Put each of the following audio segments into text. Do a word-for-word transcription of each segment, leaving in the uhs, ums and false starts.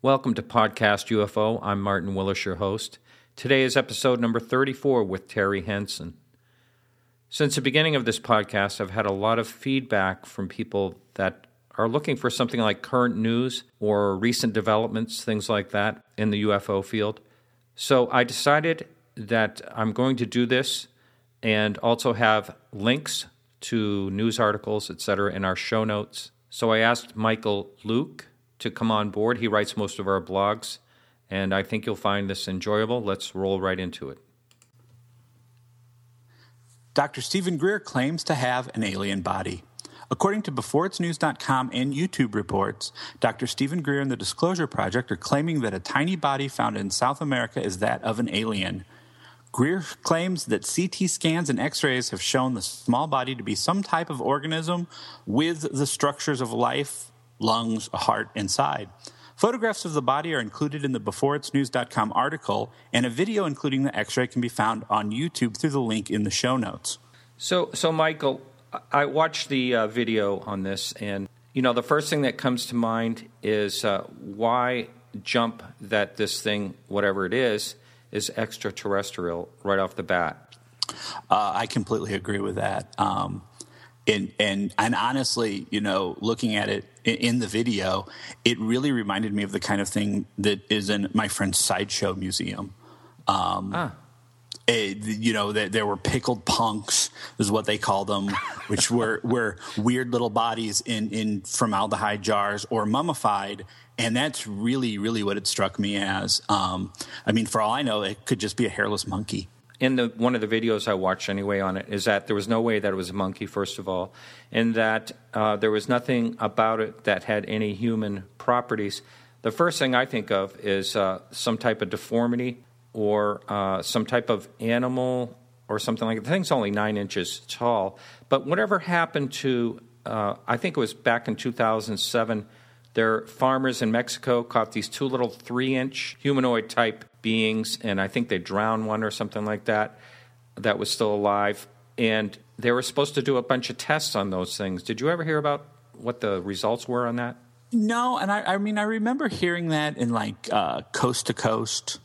Welcome to Podcast U F O. I'm Martin Willis, your host. Today is episode number thirty-four with Terry Henson. Since the beginning of this podcast, I've had a lot of feedback from people that are looking for something like current news or recent developments, things like that, in the U F O field. So I decided that I'm going to do this and also have links to news articles, et cetera, in our show notes. So I asked Michael Luke to come on board. He writes most of our blogs, and I think you'll find this enjoyable. Let's roll right into it. Doctor Stephen Greer claims to have an alien body. According to Before It's News dot com and YouTube reports, Doctor Stephen Greer and the Disclosure Project are claiming that a tiny body found in South America is that of an alien. Greer claims that C T scans and X-rays have shown the small body to be some type of organism with the structures of life, lungs, a heart inside. Photographs of the body are included in the Before It's News dot com article, and a video including the X-ray can be found on YouTube through the link in the show notes. So, so Michael, I watched the uh, video on this, and you know the first thing that comes to mind is uh, why jump that this thing, whatever it is, is extraterrestrial right off the bat. Uh, I completely agree with that. Um, And, and and honestly, you know, looking at it in the video, it really reminded me of the kind of thing that is in my friend's Sideshow Museum. Um, ah. It, you know, there, there were pickled punks, is what they call them, which were, were weird little bodies in, in formaldehyde jars or mummified. And that's really, really what it struck me as. Um, I mean, for all I know, it could just be a hairless monkey. In the one of the videos I watched anyway on it is that there was no way that it was a monkey, first of all, and that uh, there was nothing about it that had any human properties. The first thing I think of is uh, some type of deformity or uh, some type of animal or something like that. The thing's only nine inches tall. But whatever happened to, uh, I think it was back in two thousand seven, their farmers in Mexico caught these two little three-inch humanoid-type beings, and I think they drowned one or something like that that was still alive. And they were supposed to do a bunch of tests on those things. Did you ever hear about what the results were on that? No, and I, I mean, I remember hearing that in, like, uh, Coast to Coast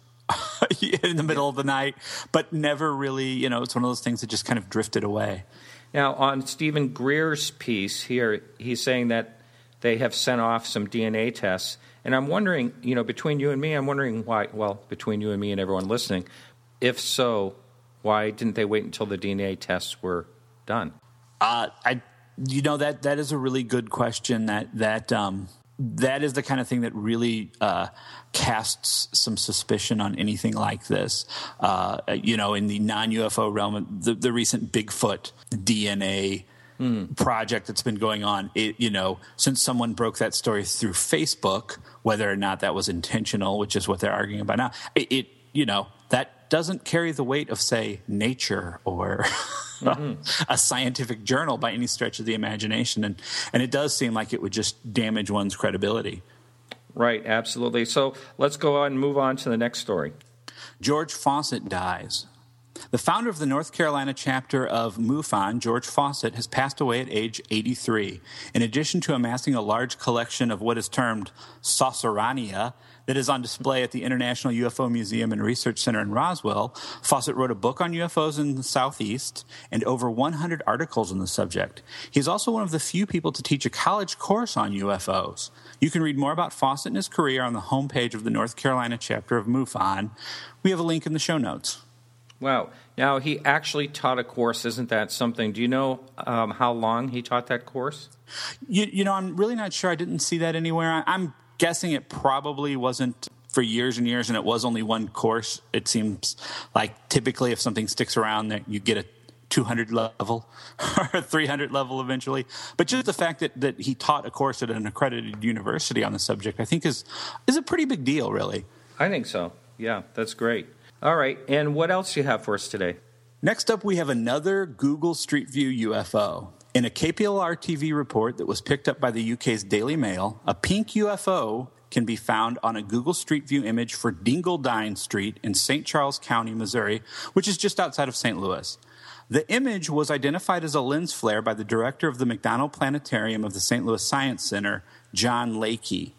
in the middle of the night, but never really, you know, it's one of those things that just kind of drifted away. Now, on Stephen Greer's piece here, he's saying that they have sent off some D N A tests. And I'm wondering, you know, between you and me, I'm wondering why, well, between you and me and everyone listening, if so, why didn't they wait until the D N A tests were done? Uh, I, you know, that that is a really good question. That that um, that is the kind of thing that really uh, casts some suspicion on anything like this. Uh, you know, in the non-U F O realm, the, the recent Bigfoot D N A Mm. project that's been going on, it, you know, since someone broke that story through Facebook, whether or not that was intentional, which is what they're arguing about now, it, it you know, that doesn't carry the weight of, say, Nature or mm-hmm. a scientific journal by any stretch of the imagination. And, and it does seem like it would just damage one's credibility. Right, absolutely. So let's go on and move on to the next story. George Fawcett dies. The founder of the North Carolina chapter of MUFON, George Fawcett, has passed away at age eighty-three. In addition to amassing a large collection of what is termed saucerania that is on display at the International U F O Museum and Research Center in Roswell, Fawcett wrote a book on U F Os in the Southeast and over one hundred articles on the subject. He is also one of the few people to teach a college course on U F Os. You can read more about Fawcett and his career on the homepage of the North Carolina chapter of MUFON. We have a link in the show notes. Wow. Now, he actually taught a course. Isn't that something? Do you know um, how long he taught that course? You, you know, I'm really not sure. I didn't see that anywhere. I, I'm guessing it probably wasn't for years and years, and it was only one course. It seems like typically if something sticks around, that you get a two hundred level or a three hundred level eventually. But just the fact that, that he taught a course at an accredited university on the subject, I think is is a pretty big deal, really. I think so. Yeah, that's great. All right, and what else do you have for us today? Next up, we have another Google Street View U F O. In a K P L R T V report that was picked up by the U K's Daily Mail, a pink U F O can be found on a Google Street View image for Dingledine Street in Saint Charles County, Missouri, which is just outside of Saint Louis. The image was identified as a lens flare by the director of the McDonald Planetarium of the Saint Louis Science Center, John Lakey.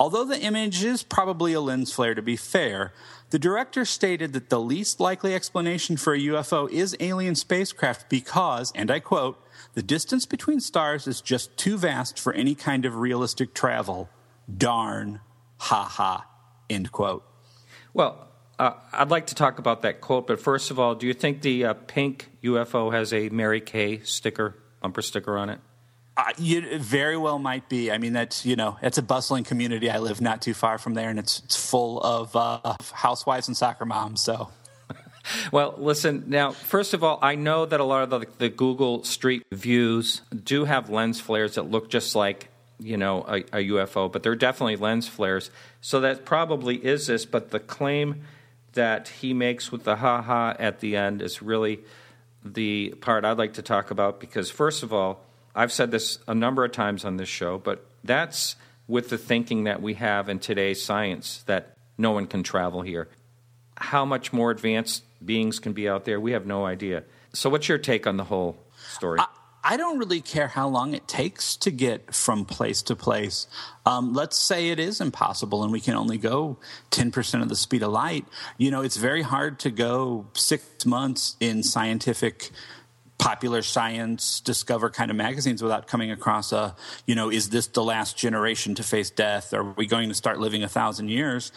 Although the image is probably a lens flare, to be fair, the director stated that the least likely explanation for a U F O is alien spacecraft because, and I quote, "the distance between stars is just too vast for any kind of realistic travel. Darn, ha ha," end quote. Well, uh, I'd like to talk about that quote, but first of all, do you think the uh, pink U F O has a Mary Kay sticker, bumper sticker on it? Uh, you, it very well might be. I mean, that's, you know, it's a bustling community. I live not too far from there, and it's, it's full of uh, housewives and soccer moms, so... Well, listen, now, first of all, I know that a lot of the, the Google Street Views do have lens flares that look just like, you know, a, a U F O, but they're definitely lens flares. So that probably is this, but the claim that he makes with the ha-ha at the end is really the part I'd like to talk about because, first of all, I've said this a number of times on this show, but that's with the thinking that we have in today's science that no one can travel here. How much more advanced beings can be out there, we have no idea. So what's your take on the whole story? I, I don't really care how long it takes to get from place to place. Um, let's say it is impossible and we can only go ten percent of the speed of light. You know, it's very hard to go six months in scientific popular science, Discover kind of magazines without coming across a, you know, is this the last generation to face death? Are we going to start living a thousand years?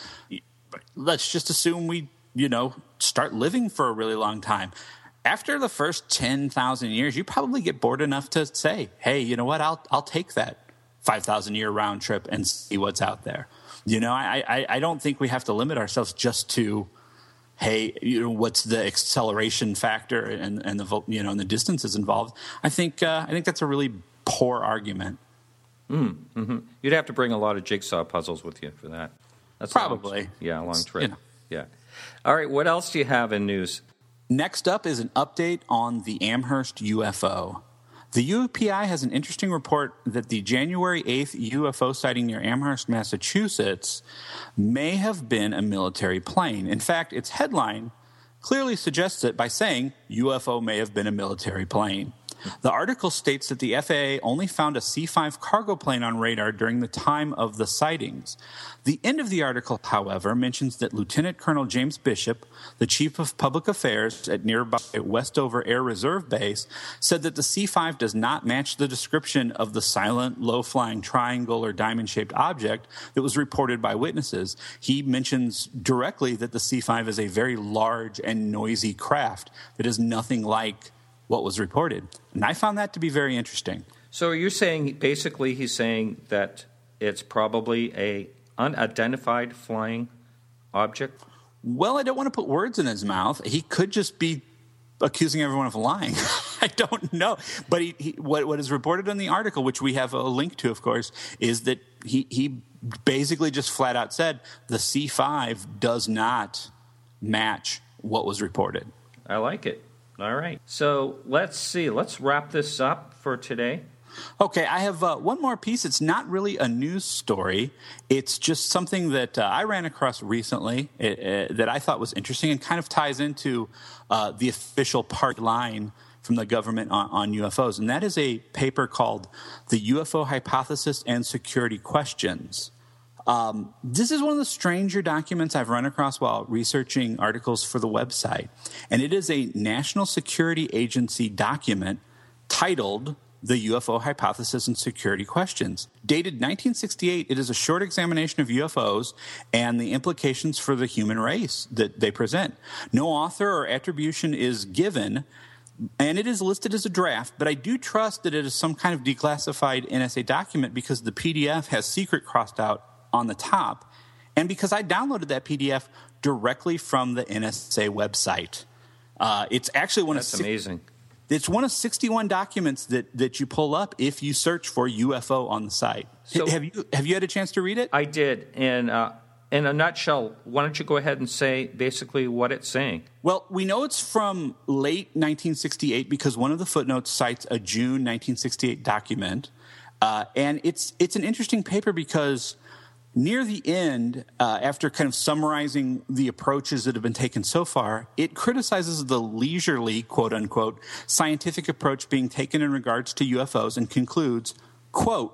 Let's just assume we, you know, start living for a really long time. After the first ten thousand years, you probably get bored enough to say, hey, you know what, I'll I'll take that five thousand year round trip and see what's out there. You know, I, I, I don't think we have to limit ourselves just to, hey, you know, what's the acceleration factor and, and the, you know, and the distances involved. I think uh, I think that's a really poor argument. Mm, mm-hmm. You'd have to bring a lot of jigsaw puzzles with you for that. That's Probably. A long, yeah, a long trip. You know. Yeah. All right, what else do you have in news? Next up is an update on the Amherst U F O. The U P I has an interesting report that the January eighth U F O sighting near Amherst, Massachusetts, may have been a military plane. In fact, its headline clearly suggests it by saying U F O may have been a military plane. The article states that the F A A only found a C five cargo plane on radar during the time of the sightings. The end of the article, however, mentions that Lieutenant Colonel James Bishop, the Chief of Public Affairs at nearby Westover Air Reserve Base, said that the C five does not match the description of the silent, low-flying triangle or diamond-shaped object that was reported by witnesses. He mentions directly that the C five is a very large and noisy craft that is nothing like what was reported. And I found that to be very interesting. So are you saying, basically he's saying that it's probably a unidentified flying object? Well, I don't want to put words in his mouth. He could just be accusing everyone of lying. I don't know. But he, he, what, what is reported in the article, which we have a link to, of course, is that he, he basically just flat out said the C five does not match what was reported. I like it. All right. So let's see. Let's wrap this up for today. Okay, I have uh, one more piece. It's not really a news story. It's just something that uh, I ran across recently uh, uh, that I thought was interesting and kind of ties into uh, the official party line from the government on, on U F Os. And that is a paper called The U F O Hypothesis and Security Questions. Um, this is one of the stranger documents I've run across while researching articles for the website. And it is a National Security Agency document titled The U F O Hypothesis and Security Questions. Dated nineteen sixty-eight, it is a short examination of U F Os and the implications for the human race that they present. No author or attribution is given, and it is listed as a draft, but I do trust that it is some kind of declassified N S A document because the P D F has secret crossed out on the top, and because I downloaded that P D F directly from the N S A website. Uh, it's actually one That's of That's amazing. It's one of sixty-one documents that, that you pull up if you search for U F O on the site. So, have you have you had a chance to read it? I did, and uh, in a nutshell, why don't you go ahead and say basically what it's saying? Well, we know it's from late nineteen sixty-eight because one of the footnotes cites a June nineteen sixty-eight document, uh, and it's it's an interesting paper because near the end, uh, after kind of summarizing the approaches that have been taken so far, it criticizes the leisurely, quote-unquote, scientific approach being taken in regards to U F Os and concludes, quote,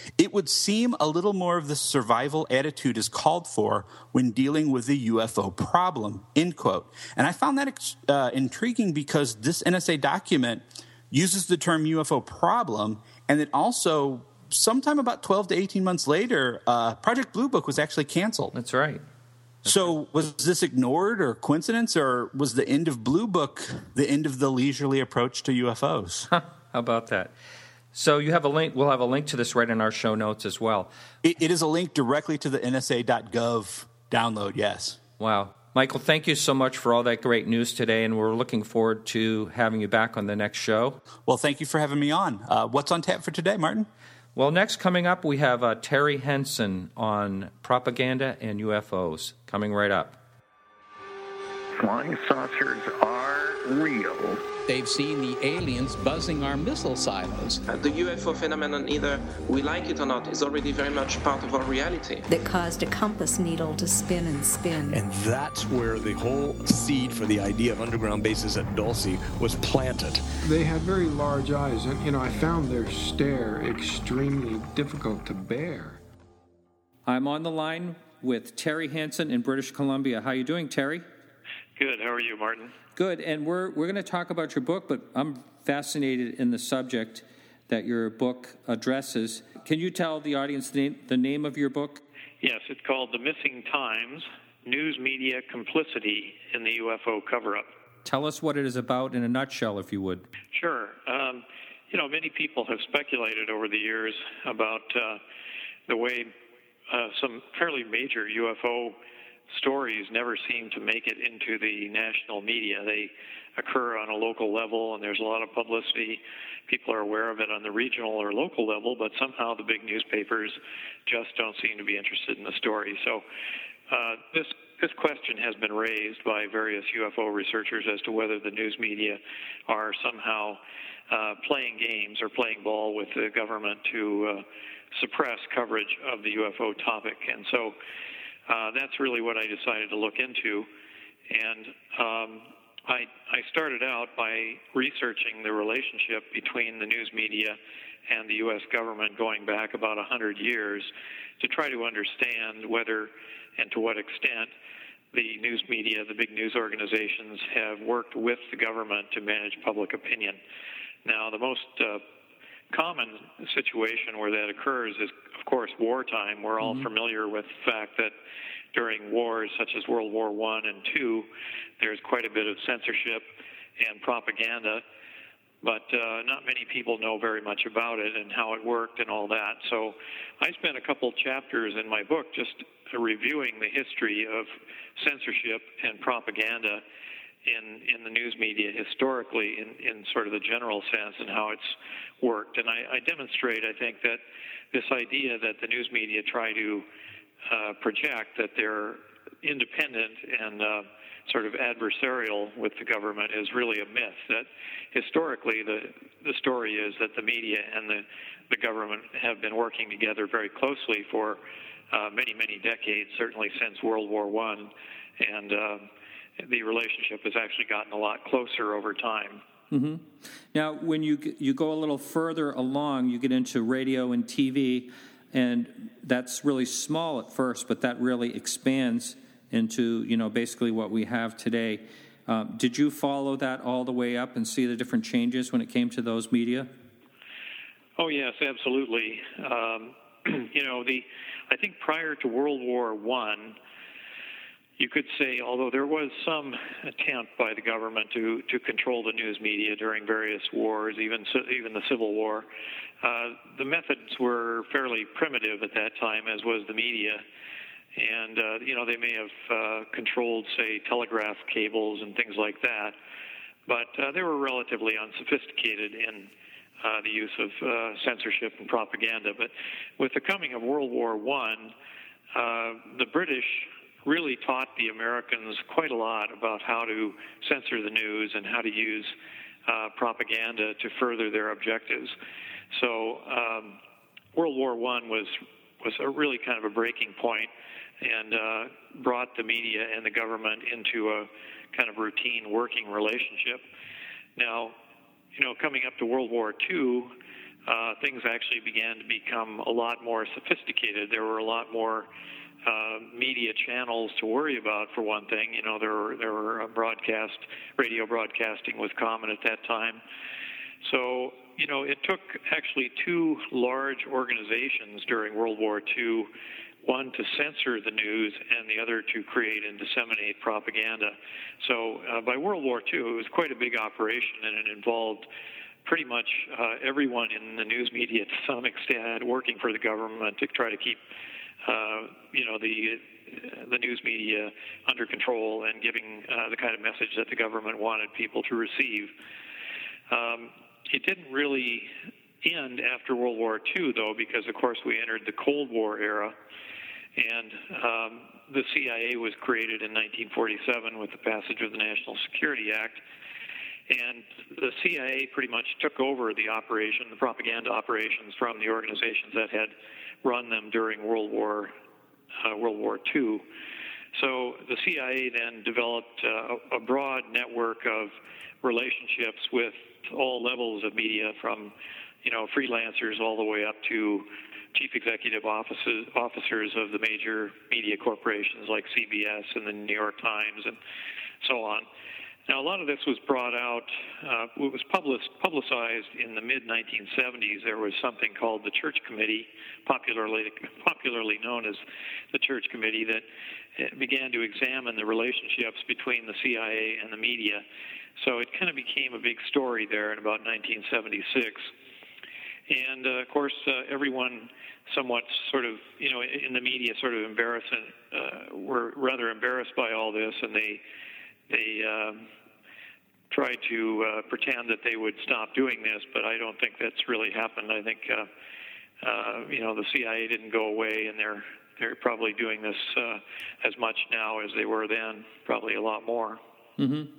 It would seem a little more of the survival attitude is called for when dealing with the U F O problem, end quote. And I found that uh, intriguing because this N S A document uses the term U F O problem, and it also, sometime about twelve to eighteen months later, uh, Project Blue Book was actually canceled. That's right. That's so right. Was this ignored or coincidence, or was the end of Blue Book the end of the leisurely approach to U F Os? How about that? So you have a link. We'll have a link to this right in our show notes as well. It, it is a link directly to the N S A dot gov download, yes. Wow. Michael, thank you so much for all that great news today, and we're looking forward to having you back on the next show. Well, thank you for having me on. Uh, what's on tap for today, Martin? Well, next coming up, we have uh, Terry Henson on propaganda and U F Os coming right up. Flying saucers are real. They've seen the aliens buzzing our missile silos. Uh, the U F O phenomenon, either we like it or not, is already very much part of our reality. That caused a compass needle to spin and spin. And that's where the whole seed for the idea of underground bases at Dulce was planted. They had very large eyes, and you know, I found their stare extremely difficult to bear. I'm on the line with Terry Henson in British Columbia. How are you doing, Terry? Good. How are you, Martin? Good. And we're we're going to talk about your book, but I'm fascinated in the subject that your book addresses. Can you tell the audience the name, the name of your book? Yes, it's called The Missing Times, News Media Complicity in the U F O Cover-Up. Tell us what it is about in a nutshell, if you would. Sure. Um, you know, many people have speculated over the years about uh, the way uh, some fairly major U F O stories never seem to make it into the national media. They occur on a local level, and there's a lot of publicity. People are aware of it on the regional or local level, but somehow the big newspapers just don't seem to be interested in the story. So uh, this this question has been raised by various U F O researchers as to whether the news media are somehow uh, playing games or playing ball with the government to uh, suppress coverage of the U F O topic. And so Uh, that's really what I decided to look into, and um, I, I started out by researching the relationship between the news media and the U S government going back about one hundred years to try to understand whether and to what extent the news media, the big news organizations, have worked with the government to manage public opinion. Now, the most uh, common situation where that occurs is, of course, wartime. We're all mm-hmm. familiar with the fact that during wars such as World War One and Two, there's quite a bit of censorship and propaganda, but uh, not many people know very much about it and how it worked and all that. So I spent a couple chapters in my book just reviewing the history of censorship and propaganda in in the news media historically, in, in sort of the general sense, and how it's worked. And I, I demonstrate, I think, that this idea that the news media try to uh, project that they're independent and uh, sort of adversarial with the government is really a myth. That historically, the the story is that the media and the, the government have been working together very closely for uh, many, many decades, certainly since World War One, and uh, the relationship has actually gotten a lot closer over time. Mm-hmm. Now, when you you go a little further along, you get into radio and T V, and that's really small at first, but that really expands into, you know, basically what we have today. Um, did you follow that all the way up and see the different changes when it came to those media? Oh, yes, absolutely. Um, you know, the I think prior to World War One, you could say, although there was some attempt by the government to, to control the news media during various wars, even even the Civil War, uh, the methods were fairly primitive at that time, as was the media. And, uh, you know, they may have uh, controlled, say, telegraph cables and things like that, but uh, they were relatively unsophisticated in uh, the use of uh, censorship and propaganda. But with the coming of World War One, uh, the British really taught the Americans quite a lot about how to censor the news and how to use uh, propaganda to further their objectives. So um, World War One was was a really kind of a breaking point, and uh, brought the media and the government into a kind of routine working relationship. Now, you know, coming up to World War Two, uh, things actually began to become a lot more sophisticated. There were a lot more uh, media channels to worry about, for one thing. You know, there were, there were uh, broadcast, radio broadcasting was common at that time. So, you know, it took actually two large organizations during World War Two, one to censor the news and the other to create and disseminate propaganda. So uh, by World War Two, it was quite a big operation, and it involved pretty much uh, everyone in the news media to some extent working for the government to try to keep, uh, you know, the the news media under control and giving uh, the kind of message that the government wanted people to receive. Um, it didn't really end after World War Two, though, because, of course, we entered the Cold War era, and um, the C I A was created in nineteen forty-seven with the passage of the National Security Act. And the C I A pretty much took over the operation, the propaganda operations, from the organizations that had run them during World War uh, World War Two. So the C I A then developed uh, a broad network of relationships with all levels of media, from you know freelancers all the way up to chief executive offices, officers of the major media corporations like C B S and the New York Times and so on. Now, a lot of this was brought out, uh, it was published, publicized in the mid nineteen seventies. There was something called the Church Committee, popularly popularly known as the Church Committee, that began to examine the relationships between the C I A and the media. So it kind of became a big story there in about nineteen seventy-six. And, uh, of course, uh, everyone somewhat sort of, you know, in the media sort of embarrassing, uh, were rather embarrassed by all this, and they They um, tried to uh, pretend that they would stop doing this, but I don't think that's really happened. I think, uh, uh, you know, the C I A didn't go away, and they're they're probably doing this uh, as much now as they were then, probably a lot more. Mm-hmm.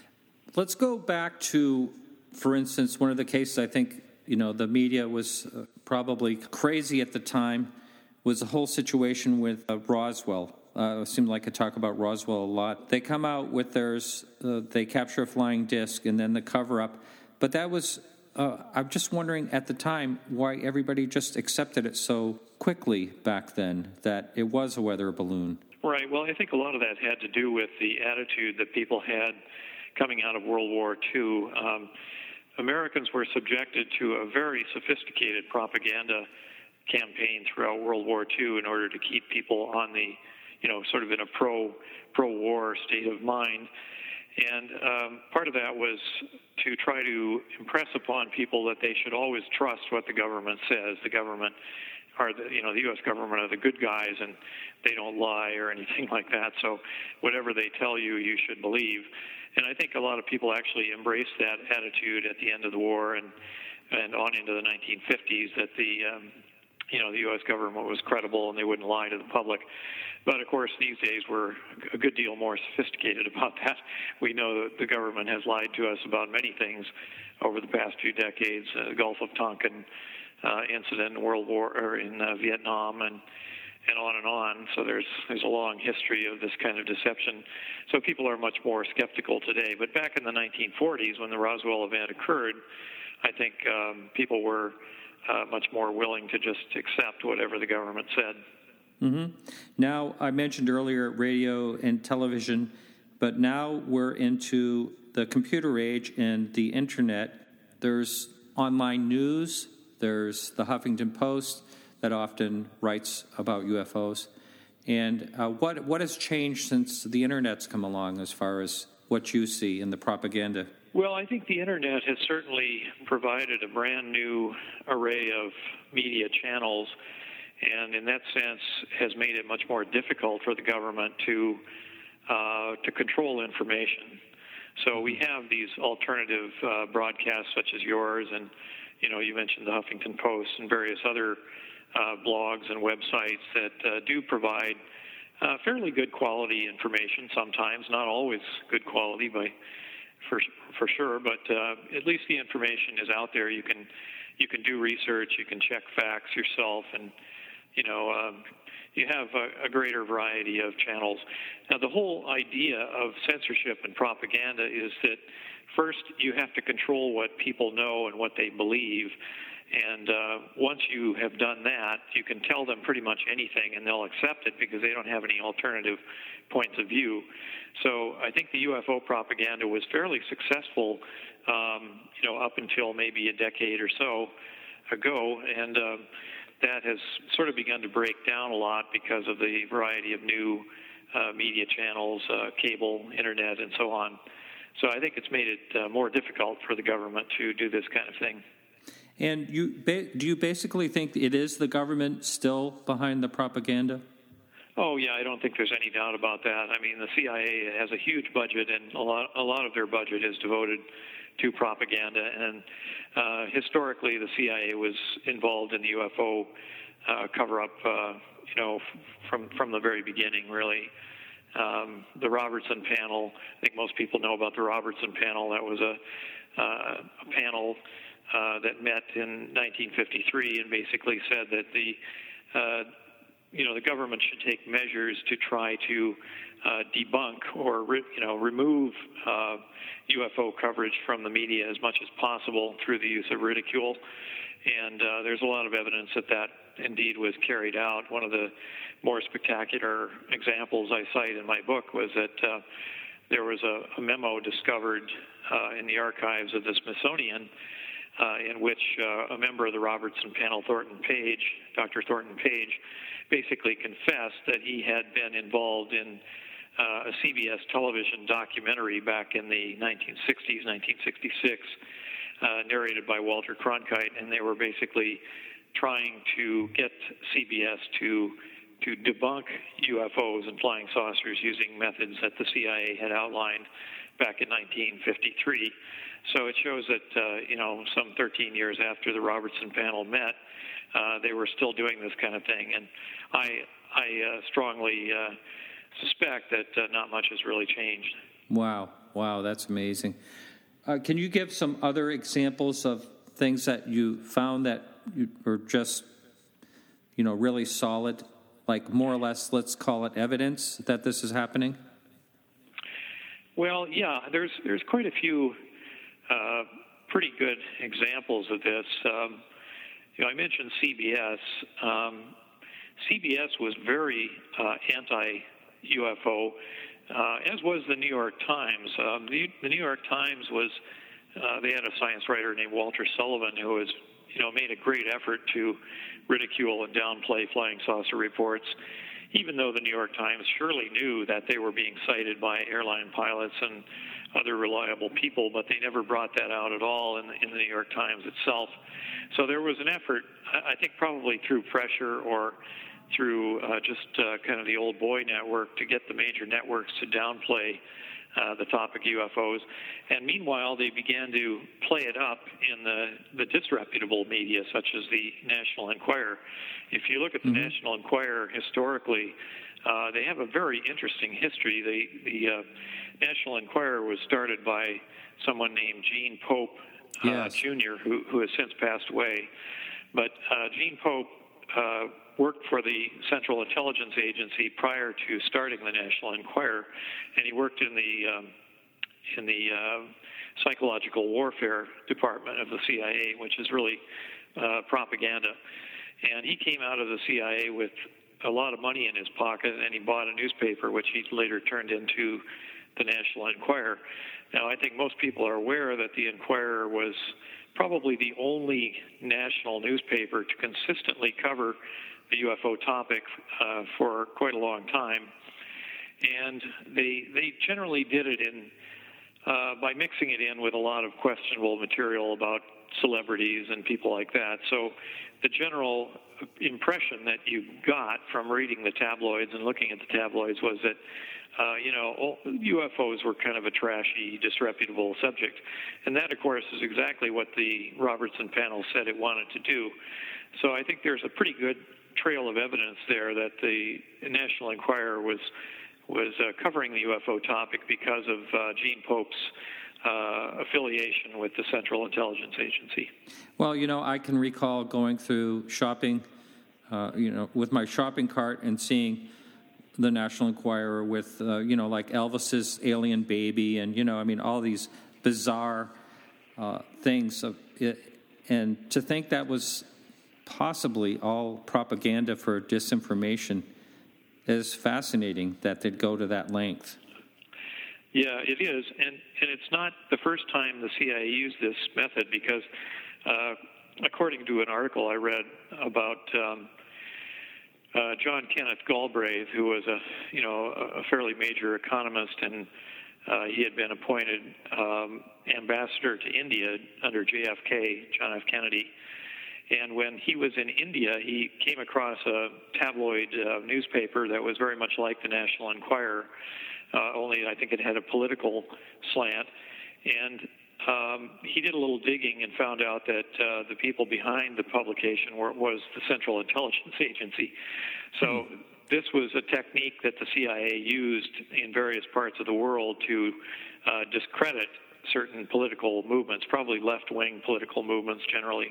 Let's go back to, for instance, one of the cases I think, you know, the media was uh, probably crazy at the time, was the whole situation with uh, Roswell. Uh, it seemed like I talk about Roswell a lot. They come out with theirs, uh, they capture a flying disc, and then the cover-up. But that was, uh, I'm just wondering at the time why everybody just accepted it so quickly back then, that it was a weather balloon. Right. Well, I think a lot of that had to do with the attitude that people had coming out of World War Two. Um, Americans were subjected to a very sophisticated propaganda campaign throughout World War Two in order to keep people on the you know, sort of in a pro, pro-war state of mind. And um, part of that was to try to impress upon people that they should always trust what the government says. The government are, the, you know, the U S government are the good guys, and they don't lie or anything like that. So whatever they tell you, you should believe. And I think a lot of people actually embraced that attitude at the end of the war and, and on into the nineteen fifties, that the, um, you know, the U S government was credible and they wouldn't lie to the public. But, of course, these days we're a good deal more sophisticated about that. We know that the government has lied to us about many things over the past few decades, uh, the Gulf of Tonkin uh, incident in World War or in uh, Vietnam, and and on and on. So there's there's a long history of this kind of deception. So people are much more skeptical today. But back in the nineteen forties, when the Roswell event occurred, I think um, people were uh, much more willing to just accept whatever the government said. Mm-hmm. Now, I mentioned earlier radio and television, but now we're into the computer age and the internet. There's online news. There's the Huffington Post that often writes about U F Os. And uh, what what has changed since the internet's come along as far as what you see in the propaganda? Well, I think the internet has certainly provided a brand new array of media channels, and in that sense has made it much more difficult for the government to uh, to control information. So we have these alternative uh, broadcasts such as yours, and you know you mentioned the Huffington Post and various other uh, blogs and websites that uh, do provide uh, fairly good quality information. Sometimes, not always good quality, by for for sure, but uh, at least the information is out there. You can you can do research, you can check facts yourself, and you know, um, you have a, a greater variety of channels. Now, the whole idea of censorship and propaganda is that first you have to control what people know and what they believe, And uh, once you have done that, you can tell them pretty much anything, and they'll accept it because they don't have any alternative points of view. So I think the U F O propaganda was fairly successful, um, you know, up until maybe a decade or so ago, and uh, that has sort of begun to break down a lot because of the variety of new uh, media channels, uh, cable, internet, and so on. So I think it's made it uh, more difficult for the government to do this kind of thing. And you do you basically think it is the government still behind the propaganda? Oh yeah, I don't think there's any doubt about that. I mean, the C I A has a huge budget, and a lot a lot of their budget is devoted to propaganda. And uh, historically, the C I A was involved in the U F O uh, cover-up, uh, you know, f- from from the very beginning, really. Um, the Robertson panel, I think most people know about the Robertson panel. That was a, uh, a panel uh, that met in nineteen fifty-three and basically said that the, uh, you know, the government should take measures to try to uh, debunk or, re- you know, remove uh, U F O coverage from the media as much as possible through the use of ridicule. And uh, there's a lot of evidence that that indeed was carried out. One of the more spectacular examples I cite in my book was that uh, there was a, a memo discovered uh, in the archives of the Smithsonian uh, in which uh, a member of the Robertson panel, Thornton Page, Doctor Thornton Page, basically confessed that he had been involved in uh, a C B S television documentary back in the nineteen sixties, nineteen sixty-six, uh, narrated by Walter Cronkite, and they were basically trying to get C B S to to debunk U F Os and flying saucers using methods that the C I A had outlined back in nineteen fifty-three. So it shows that, uh, you know, some thirteen years after the Robertson panel met, uh, they were still doing this kind of thing. And I, I uh, strongly uh, suspect that uh, not much has really changed. Wow. Wow, that's amazing. Uh, can you give some other examples of things that you found that you were just, you know, really solid, like more or less, let's call it evidence that this is happening? Well, yeah, there's there's quite a few uh, pretty good examples of this. Um, you know, I mentioned C B S. Um, C B S was very uh, anti-U F O, uh, as was the New York Times. Um, the, the New York Times was, uh, they had a science writer named Walter Sullivan who was, you know, made a great effort to ridicule and downplay flying saucer reports, even though the New York Times surely knew that they were being cited by airline pilots and other reliable people, but they never brought that out at all in the, in the New York Times itself. So there was an effort, I think probably through pressure or through uh, just uh, kind of the old boy network, to get the major networks to downplay Uh, the topic U F Os, and meanwhile they began to play it up in the, the disreputable media such as the National Enquirer. If you look at the mm-hmm. National Enquirer historically, uh, they have a very interesting history. The, the uh, National Enquirer was started by someone named Gene Pope uh, yes. Junior, who, who has since passed away. But uh, Gene Pope uh, worked for the Central Intelligence Agency prior to starting the National Enquirer, and he worked in the um, in the uh, psychological warfare department of the C I A, which is really uh, propaganda. And he came out of the C I A with a lot of money in his pocket, and he bought a newspaper, which he later turned into the National Enquirer. Now, I think most people are aware that the Enquirer was probably the only national newspaper to consistently cover the U F O topic uh, for quite a long time, and they they generally did it in uh, by mixing it in with a lot of questionable material about celebrities and people like that. So the general impression that you got from reading the tabloids and looking at the tabloids was that uh, you know U F Os were kind of a trashy, disreputable subject, and that, of course, is exactly what the Robertson panel said it wanted to do. So I think there's a pretty good trail of evidence there that the National Enquirer was was uh, covering the U F O topic because of uh, Gene Pope's uh, affiliation with the Central Intelligence Agency. Well, you know, I can recall going through shopping, uh, you know, with my shopping cart and seeing the National Enquirer with, uh, you know, like Elvis's alien baby, and you know, I mean, all these bizarre uh, things of it. and to think that was possibly all propaganda for disinformation is fascinating that they'd go to that length. Yeah, it is, and, and it's not the first time the C I A used this method because, uh, according to an article I read about um, uh, John Kenneth Galbraith, who was a you know a fairly major economist, and uh, he had been appointed um, ambassador to India under J F K, John F. Kennedy. And when he was in India, he came across a tabloid uh, newspaper that was very much like the National Enquirer. Uh, only I think it had a political slant. And um, he did a little digging and found out that uh, the people behind the publication were, was the Central Intelligence Agency. So mm-hmm. this was a technique that the C I A used in various parts of the world to uh, discredit certain political movements, probably left-wing political movements generally.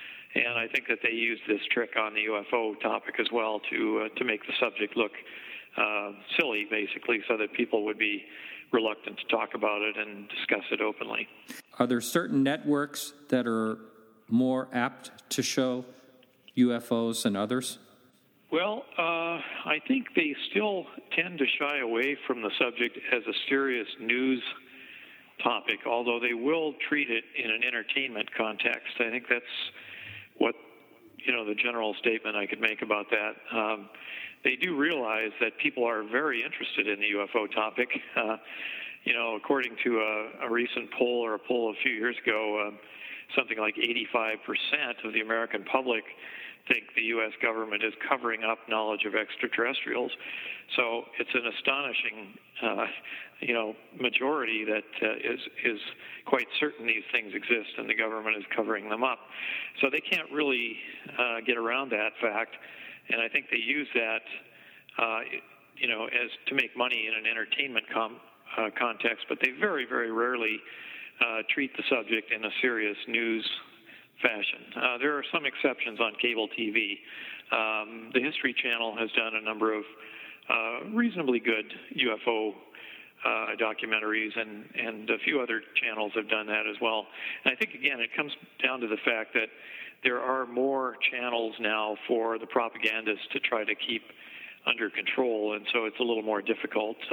And I think that they used this trick on the U F O topic as well to uh, to make the subject look uh, silly, basically, so that people would be reluctant to talk about it and discuss it openly. Are there certain networks that are more apt to show U F Os than others? Well, uh, I think they still tend to shy away from the subject as a serious news topic, although they will treat it in an entertainment context. I think that's what, you know, the general statement I could make about that. Um, they do realize that people are very interested in the U F O topic. Uh, you know, according to a, a recent poll or a poll a few years ago, uh, something like eighty-five percent of the American public think the U S government is covering up knowledge of extraterrestrials. So it's an astonishing, uh, you know, majority that uh, is is quite certain these things exist and the government is covering them up. So they can't really uh, get around that fact, and I think they use that, uh, you know, as to make money in an entertainment com- uh, context. But they very, very rarely uh, treat the subject in a serious news fashion. Uh, there are some exceptions on cable T V. Um, the History Channel has done a number of uh, reasonably good U F O uh, documentaries, and, and a few other channels have done that as well. And I think, again, it comes down to the fact that there are more channels now for the propagandists to try to keep under control, and so it's a little more difficult uh,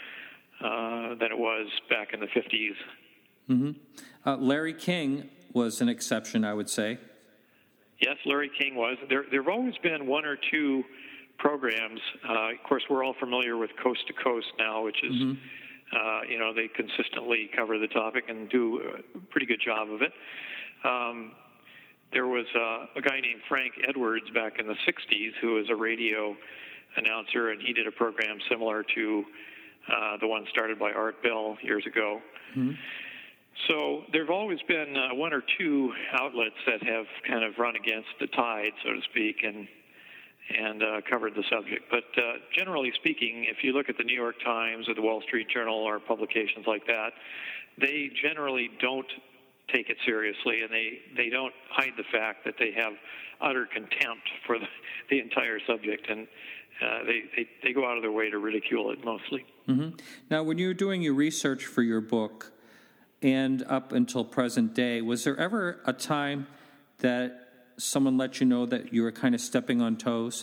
uh, than it was back in the fifties. Mm-hmm. Uh, Larry King was an exception, I would say. Yes, Larry King was. There there have always been one or two programs. Uh, of course, we're all familiar with Coast to Coast now, which is, mm-hmm. uh, you know, they consistently cover the topic and do a pretty good job of it. Um, there was uh, a guy named Frank Edwards back in the sixties who was a radio announcer, and he did a program similar to uh, the one started by Art Bell years ago. Mm-hmm. So there have always been uh, one or two outlets that have kind of run against the tide, so to speak, and and uh, covered the subject. But uh, generally speaking, if you look at the New York Times or the Wall Street Journal or publications like that, they generally don't take it seriously, and they, they don't hide the fact that they have utter contempt for the, the entire subject, and uh, they, they, they go out of their way to ridicule it mostly. Mm-hmm. Now, when you were doing your research for your book, and up until present day, was there ever a time that someone let you know that you were kind of stepping on toes?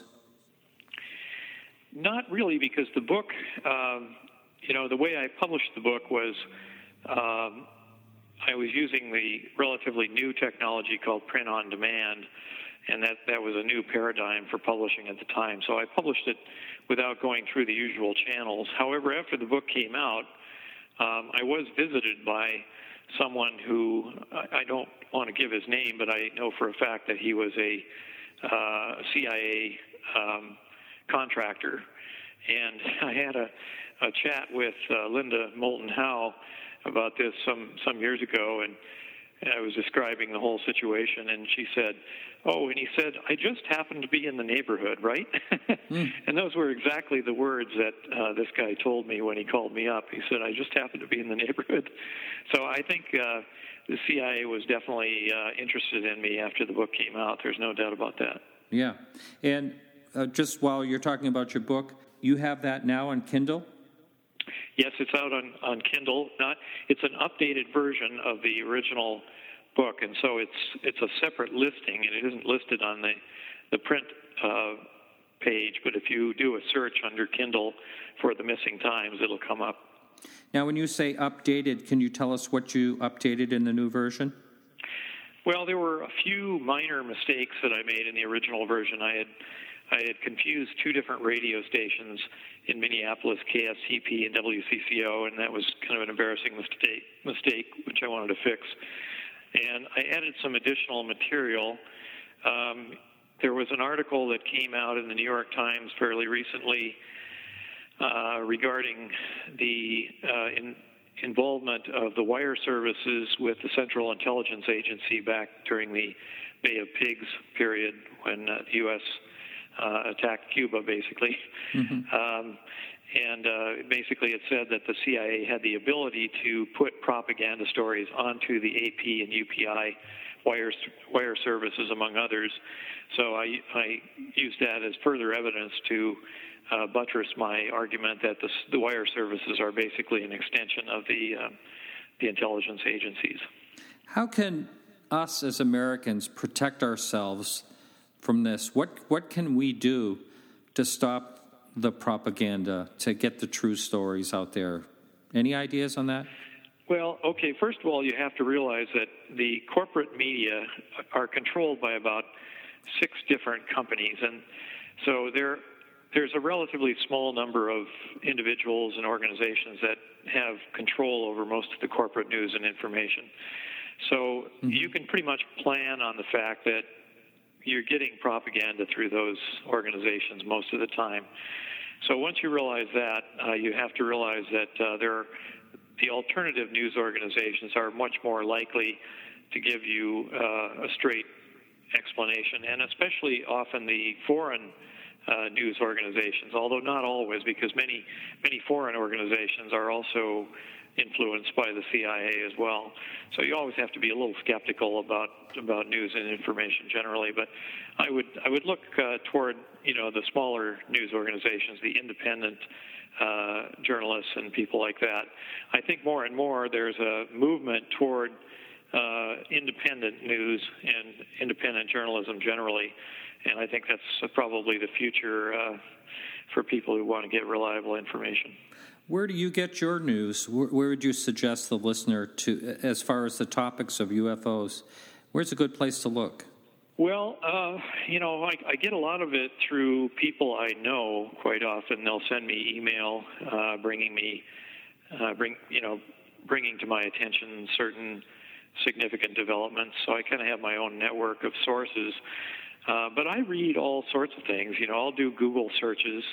Not really, because the book, um, you know, the way I published the book was um, I was using the relatively new technology called print on demand, and that, that was a new paradigm for publishing at the time. So I published it without going through the usual channels. However, after the book came out, Um, I was visited by someone who, I, I don't want to give his name, but I know for a fact that he was a uh, C I A um, contractor. And I had a, a chat with uh, Linda Moulton Howe about this some, some years ago, and I was describing the whole situation, and she said, oh, and he said, I just happened to be in the neighborhood, right? mm. And those were exactly the words that uh, this guy told me when he called me up. He said, I just happened to be in the neighborhood. So I think uh, the C I A was definitely uh, interested in me after the book came out. There's no doubt about that. Yeah. And uh, just while you're talking about your book, you have that now on Kindle? Yes, it's out on, on Kindle. Not, it's an updated version of the original book, and so it's it's a separate listing, and it isn't listed on the the print uh, page. But if you do a search under Kindle for the missing times, it'll come up. Now, when you say updated, can you tell us what you updated in the new version? Well, there were a few minor mistakes that I made in the original version. I had I had confused two different radio stations in Minneapolis, K S C P and W C C O, and that was kind of an embarrassing mistake, mistake which I wanted to fix. And I added some additional material. Um, there was an article that came out in the New York Times fairly recently uh, regarding the uh, in, involvement of the wire services with the Central Intelligence Agency back during the Bay of Pigs period when uh, the U S uh, attacked Cuba, basically. Mm-hmm. Um, and uh, basically it said that the C I A had the ability to put propaganda stories onto the A P and U P I wire, wire services, among others. So I, I used that as further evidence to uh, buttress my argument that the, the wire services are basically an extension of the, uh, the intelligence agencies. How can us as Americans protect ourselves from this? What, what can we do to stop the propaganda, to get the true stories out there? Any ideas on that? Well, okay, first of all, you have to realize that the corporate media are controlled by about six different companies, and so there, there's a relatively small number of individuals and organizations that have control over most of the corporate news and information. So mm-hmm. you can pretty much plan on the fact that you're getting propaganda through those organizations most of the time. So once you realize that, uh, you have to realize that uh, there are, the alternative news organizations are much more likely to give you uh, a straight explanation, and especially often the foreign uh, news organizations, although not always, because many many foreign organizations are also influenced by the C I A as well. So you always have to be a little skeptical about about news and information generally. But I would I would look uh, toward you know the smaller news organizations, the independent uh, journalists and people like that. I think more and more there's a movement toward uh, independent news and independent journalism generally, and I think that's probably the future uh, for people who want to get reliable information. Where do you get your news? Where, where would you suggest the listener to, as far as the topics of U F Os? Where's a good place to look? Well, uh, you know, I, I get a lot of it through people I know quite often. They'll send me email, uh, bringing me, uh, bring you know, bringing to my attention certain significant developments. So I kind of have my own network of sources. Uh, but I read all sorts of things. You know, I'll do Google searches.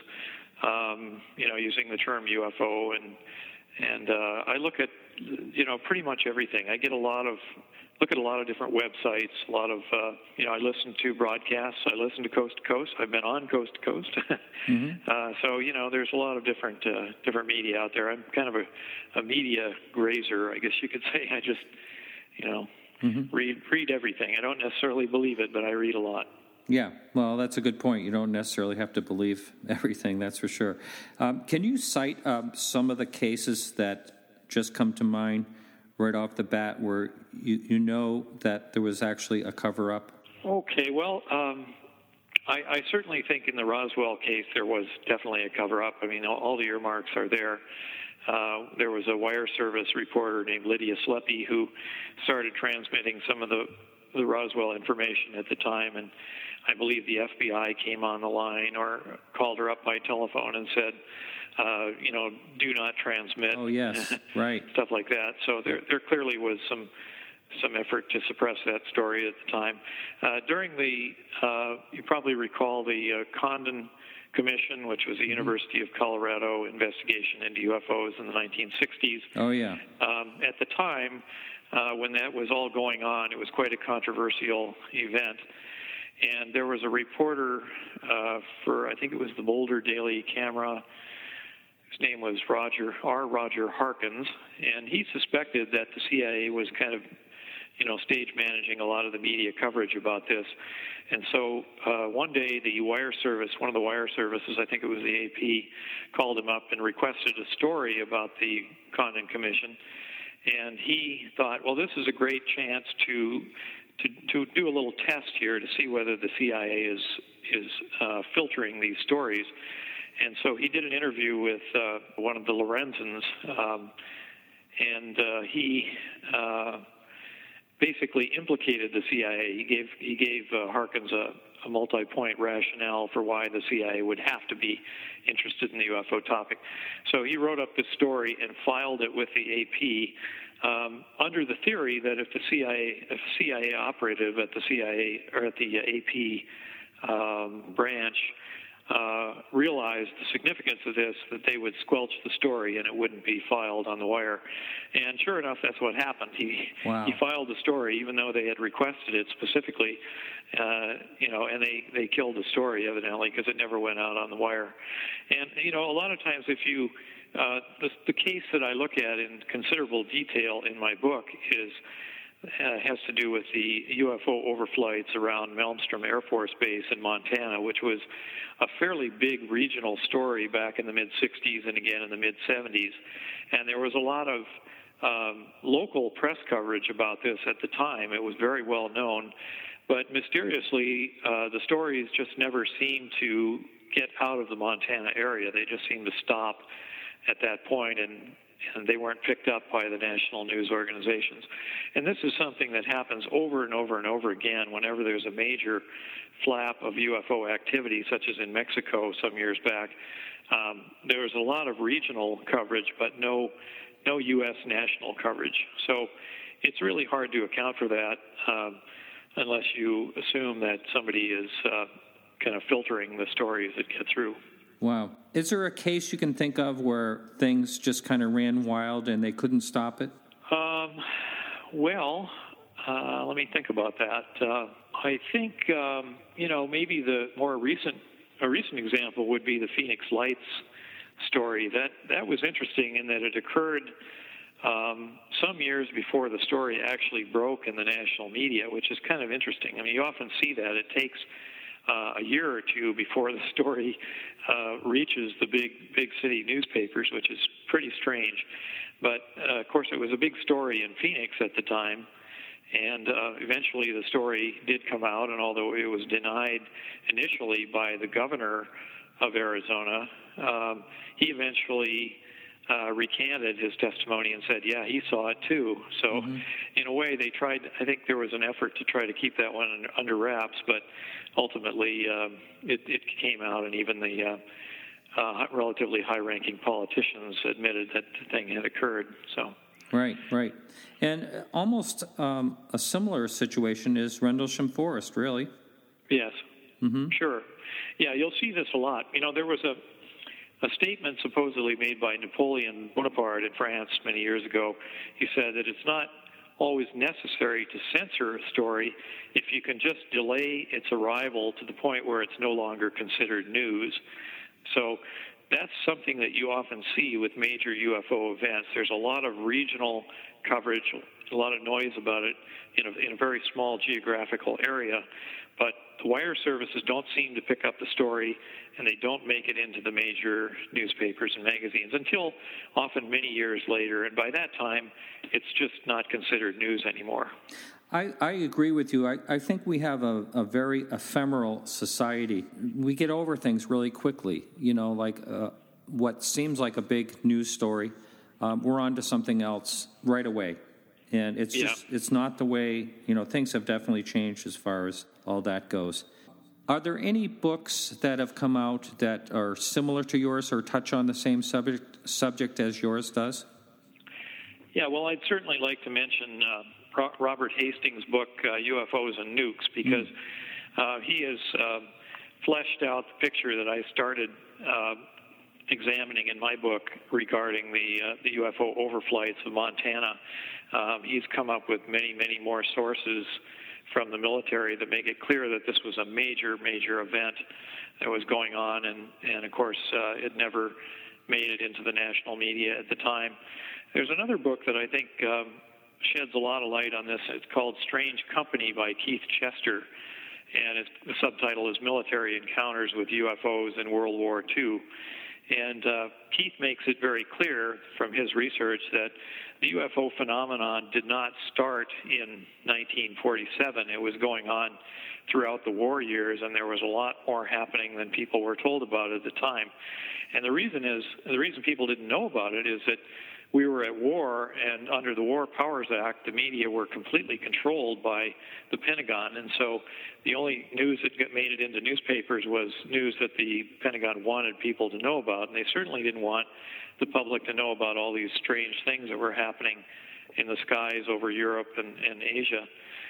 Um, you know, using the term U F O, and and uh, I look at, you know, pretty much everything. I get a lot of, look at a lot of different websites, a lot of, uh, you know, I listen to broadcasts, I listen to Coast to Coast, I've been on Coast to Coast. mm-hmm. uh, so, you know, there's a lot of different uh, different media out there. I'm kind of a, a media grazer, I guess you could say. I just, you know, mm-hmm. read read everything. I don't necessarily believe it, but I read a lot. Yeah, well, that's a good point. You don't necessarily have to believe everything, that's for sure. Um, can you cite um, some of the cases that just come to mind right off the bat where you, you know that there was actually a cover-up? Okay, well, um, I, I certainly think in the Roswell case there was definitely a cover-up. I mean, all, all the earmarks are there. Uh, there was a wire service reporter named Lydia Sleppy who started transmitting some of the, the Roswell information at the time, and I believe the F B I came on the line or called her up by telephone and said, uh, you know, do not transmit. Oh, yes, right. Stuff like that. So there there clearly was some some effort to suppress that story at the time. Uh, during the, uh, you probably recall the uh, Condon Commission, which was a mm-hmm. University of Colorado investigation into U F Os in the nineteen sixties. Oh, yeah. Um, at the time, uh, when that was all going on, it was quite a controversial event. And there was a reporter uh, for, I think it was the Boulder Daily Camera. His name was Roger R. Roger Harkins, and he suspected that the C I A was kind of, you know, stage managing a lot of the media coverage about this. And so uh, one day the wire service, one of the wire services, I think it was the A P, called him up and requested a story about the Condon Commission. And he thought, well, this is a great chance to to, to do a little test here to see whether the C I A is is uh, filtering these stories. And so he did an interview with uh, one of the Lorenzens, um, and uh, he uh, basically implicated the C I A. He gave he gave uh, Harkins a, a multi-point rationale for why the C I A would have to be interested in the U F O topic. So he wrote up this story and filed it with the A P um, under the theory that if the C I A, if C I A operative at the C I A or at the A P um, branch uh, realized the significance of this, that they would squelch the story and it wouldn't be filed on the wire. And sure enough, that's what happened. He wow. he filed the story even though they had requested it specifically, uh, you know, and they, they killed the story evidently because it never went out on the wire. And, you know, a lot of times if you, uh, the, the case that I look at in considerable detail in my book is Uh, has to do with the U F O overflights around Malmstrom Air Force Base in Montana, which was a fairly big regional story back in the mid-sixties and again in the mid-seventies. And there was a lot of um, local press coverage about this at the time. It was very well known. But mysteriously, uh, the stories just never seemed to get out of the Montana area. They just seemed to stop at that point, and and they weren't picked up by the national news organizations. And this is something that happens over and over and over again whenever there's a major flap of U F O activity, such as in Mexico some years back. Um, there was a lot of regional coverage, but no, no U S national coverage. So it's really hard to account for that um, unless you assume that somebody is uh, kind of filtering the stories that get through. Wow. Is there a case you can think of where things just kind of ran wild and they couldn't stop it? Um, well, uh, let me think about that. Uh, I think, um, you know, maybe the more recent, a recent example would be the Phoenix Lights story. That that was interesting in that it occurred um, some years before the story actually broke in the national media, which is kind of interesting. I mean, you often see that. It takes Uh, a year or two before the story uh, reaches the big big city newspapers, which is pretty strange. But, uh, of course, it was a big story in Phoenix at the time, and uh, eventually the story did come out, and although it was denied initially by the governor of Arizona, um, he eventually uh, recanted his testimony and said, yeah, he saw it too. So mm-hmm. in a way, they tried, I think there was an effort to try to keep that one under wraps, but ultimately um, it, it came out, and even the uh, uh, relatively high-ranking politicians admitted that the thing had occurred. So Right, right. And almost um, a similar situation is Rendlesham Forest, really. Yes, mm-hmm. Sure. Yeah, you'll see this a lot. You know, there was a A statement supposedly made by Napoleon Bonaparte in France many years ago. He said that it's not always necessary to censor a story if you can just delay its arrival to the point where it's no longer considered news. So that's something that you often see with major U F O events. There's a lot of regional coverage, a lot of noise about it in a, in a very small geographical area, but the wire services don't seem to pick up the story, and they don't make it into the major newspapers and magazines until often many years later. And by that time, it's just not considered news anymore. I, I agree with you. I, I think we have a, a very ephemeral society. We get over things really quickly. You know, like uh, what seems like a big news story, um, we're on to something else right away. And it's yeah. just, it's not the way, you know, things have definitely changed as far as all that goes. Are there any books that have come out that are similar to yours or touch on the same subject subject as yours does? Yeah, well, I'd certainly like to mention uh, Robert Hastings' book, uh, U F Os and Nukes, because mm. uh, he has uh, fleshed out the picture that I started uh, examining in my book regarding the, uh, the U F O overflights of Montana. Um, he's come up with many, many more sources from the military that make it clear that this was a major, major event that was going on, and, and of course, uh, it never made it into the national media at the time. There's another book that I think um, sheds a lot of light on this. It's called Strange Company by Keith Chester, and it's, the subtitle is Military Encounters with U F Os in World War Two. And uh, Keith makes it very clear from his research that the U F O phenomenon did not start in nineteen forty-seven. It was going on throughout the war years, and there was a lot more happening than people were told about at the time. And the reason is, the reason people didn't know about it is that we were at war, and under the War Powers Act, the media were completely controlled by the Pentagon. And so the only news that got made it into newspapers was news that the Pentagon wanted people to know about. And they certainly didn't want the public to know about all these strange things that were happening in the skies over Europe and, and Asia.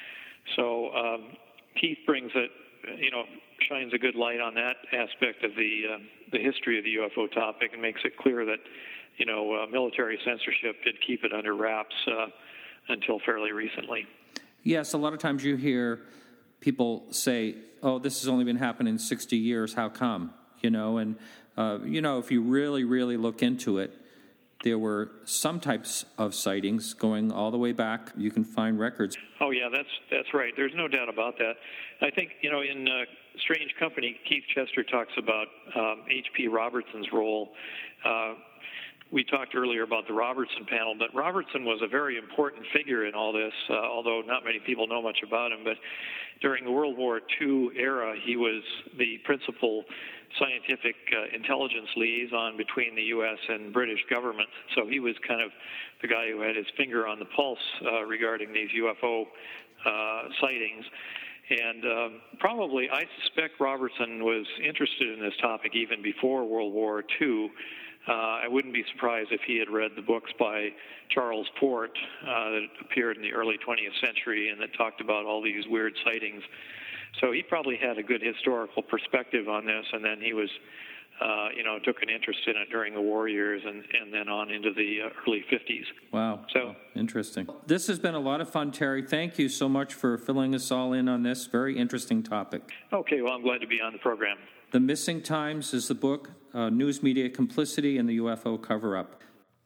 So um, Keith brings it, you know, shines a good light on that aspect of the uh, the history of the U F O topic, and makes it clear that, you know, uh, military censorship did keep it under wraps uh, until fairly recently. Yes, a lot of times you hear people say, oh, this has only been happening sixty years, how come? You know, and, uh, you know, if you really, really look into it, there were some types of sightings going all the way back. You can find records. Oh, yeah, that's that's right. There's no doubt about that. I think, you know, in uh, Strange Company, Keith Chester talks about um, H P Robertson's role. Uh, we talked earlier about the Robertson panel, but Robertson was a very important figure in all this, uh, although not many people know much about him. But during the World War Two era, he was the principal scientific uh, intelligence liaison between the U S and British government. So he was kind of the guy who had his finger on the pulse uh, regarding these U F O uh, sightings. And um, probably, I suspect Robertson was interested in this topic even before World War Two. Uh, I wouldn't be surprised if he had read the books by Charles Port uh, that appeared in the early twentieth century and that talked about all these weird sightings. So he probably had a good historical perspective on this, and then he was, uh, you know, took an interest in it during the war years and, and then on into the uh, early fifties. Wow. So oh, interesting. This has been a lot of fun, Terry. Thank you so much for filling us all in on this very interesting topic. Okay, well, I'm glad to be on the program. The Missing Times is the book, uh, News Media Complicity and the U F O Cover-Up.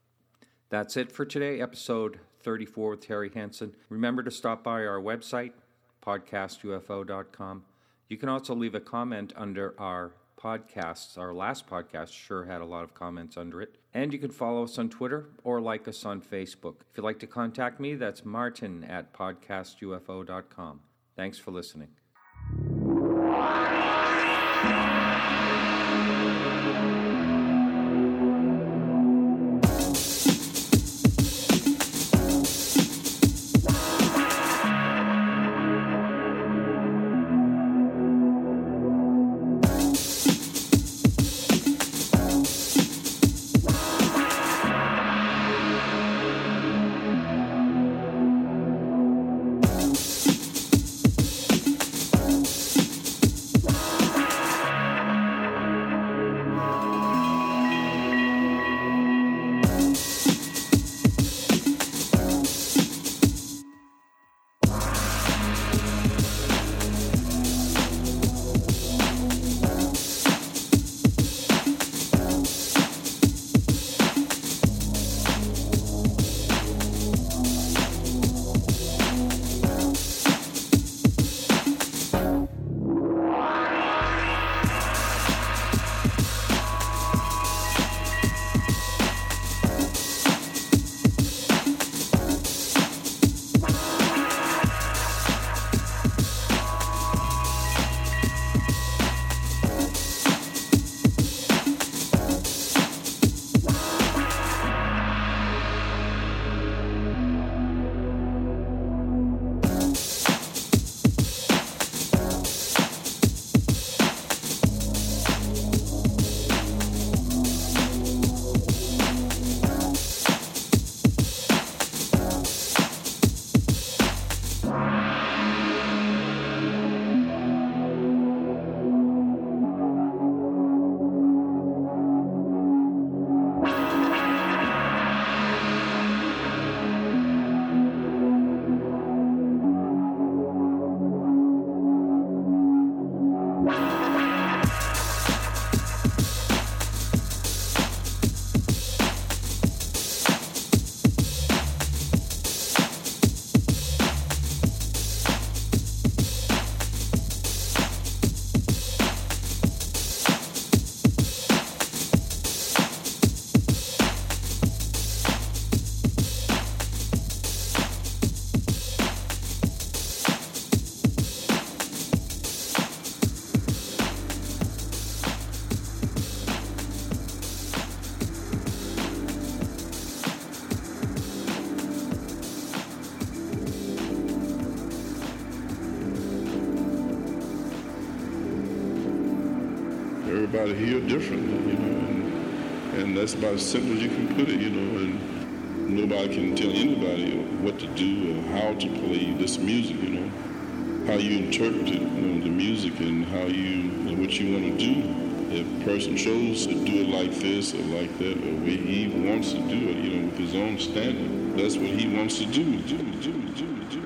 That's it for today, episode thirty-four with Terry Hansen. Remember to stop by our website, podcast U F O dot com. You can also leave a comment under our podcasts. Our last podcast sure had a lot of comments under it. And you can follow us on Twitter or like us on Facebook. If you'd like to contact me, that's Martin at podcast U F O dot com. Thanks for listening. everybody here different, you know, and, and that's about as simple as you can put it, you know, and nobody can tell anybody what to do or how to play this music, you know, how you interpret it, you know, the music and how you, and what you want to do. If a person chose to do it like this or like that, or way he wants to do it, you know, with his own standard, that's what he wants to do, do, do, do, do.